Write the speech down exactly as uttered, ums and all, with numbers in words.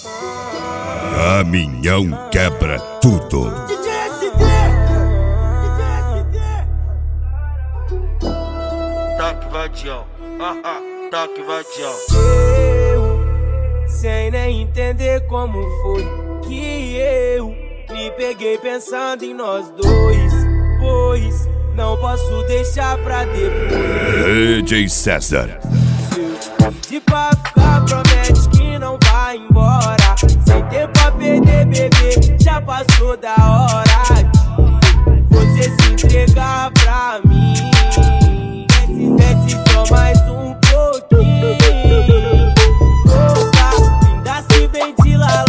Caminhão quebra tudo. D J S D, D J S D. Toque vadião, haha, toque vadião. Eu, sem nem entender como foi que eu me peguei pensando em nós dois, pois não posso deixar pra depois. D J César. De pra ficar, promete que não vai embora. Sem tempo pra perder, bebê, já passou da hora de você se entregar pra mim. Desce, desce só mais um pouquinho. Opa, ainda se vem de lá